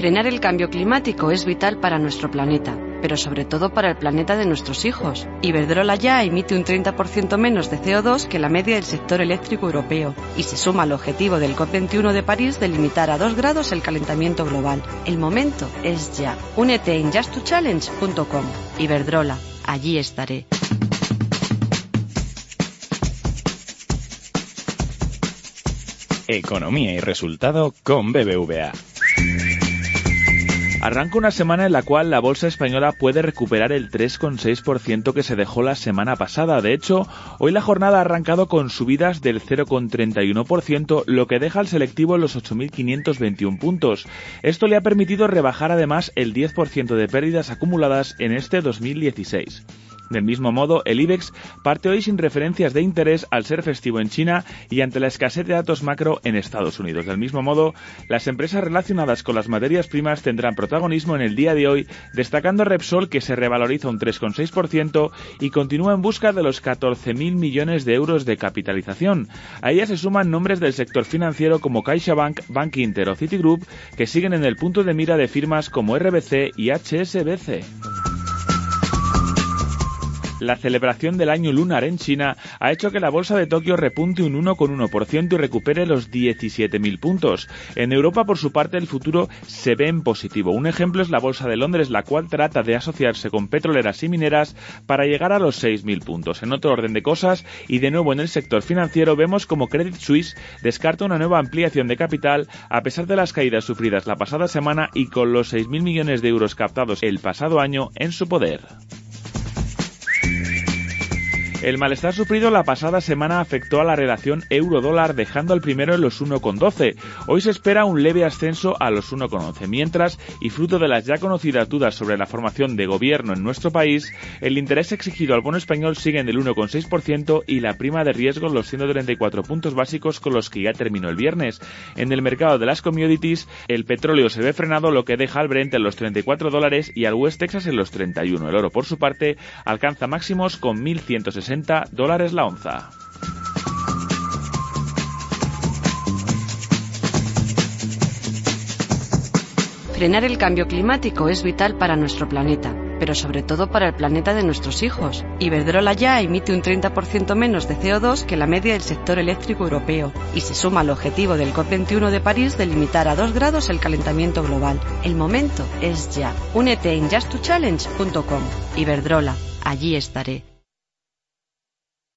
Frenar el cambio climático es vital para nuestro planeta, pero sobre todo para el planeta de nuestros hijos. Iberdrola ya emite un 30% menos de CO2 que la media del sector eléctrico europeo y se suma al objetivo del COP21 de París de limitar a 2 grados el calentamiento global. El momento es ya. Únete en just2challenge.com. Iberdrola, allí estaré. Economía y resultado con BBVA. Arranca una semana en la cual la bolsa española puede recuperar el 3,6% que se dejó la semana pasada. De hecho, hoy la jornada ha arrancado con subidas del 0,31%, lo que deja al selectivo en los 8.521 puntos. Esto le ha permitido rebajar además el 10% de pérdidas acumuladas en este 2016. Del mismo modo, el IBEX parte hoy sin referencias de interés al ser festivo en China y ante la escasez de datos macro en Estados Unidos. Del mismo modo, las empresas relacionadas con las materias primas tendrán protagonismo en el día de hoy, destacando Repsol, que se revaloriza un 3,6% y continúa en busca de los 14.000 millones de euros de capitalización. A ella se suman nombres del sector financiero como CaixaBank, Bankinter o Citigroup, que siguen en el punto de mira de firmas como RBC y HSBC. La celebración del año lunar en China ha hecho que la bolsa de Tokio repunte un 1,1% y recupere los 17.000 puntos. En Europa, por su parte, el futuro se ve en positivo. Un ejemplo es la bolsa de Londres, la cual trata de asociarse con petroleras y mineras para llegar a los 6.000 puntos. En otro orden de cosas, y de nuevo en el sector financiero, vemos como Credit Suisse descarta una nueva ampliación de capital a pesar de las caídas sufridas la pasada semana y con los 6.000 millones de euros captados el pasado año en su poder. El malestar sufrido la pasada semana afectó a la relación euro-dólar, dejando al primero en los 1,12. Hoy se espera un leve ascenso a los 1,11, mientras, y fruto de las ya conocidas dudas sobre la formación de gobierno en nuestro país, el interés exigido al bono español sigue en el 1,6% y la prima de riesgo en los 134 puntos básicos con los que ya terminó el viernes. En el mercado de las commodities, el petróleo se ve frenado, lo que deja al Brent en los $34 y al West Texas en los 31. El oro, por su parte, alcanza máximos con $1.160 la onza. Frenar el cambio climático es vital para nuestro planeta, pero sobre todo para el planeta de nuestros hijos. Iberdrola ya emite un 30% menos de CO2 que la media del sector eléctrico europeo y se suma al objetivo del COP21 de París de limitar a 2 grados el calentamiento global. El momento es ya. Únete en just2challenge.com. Iberdrola, allí estaré.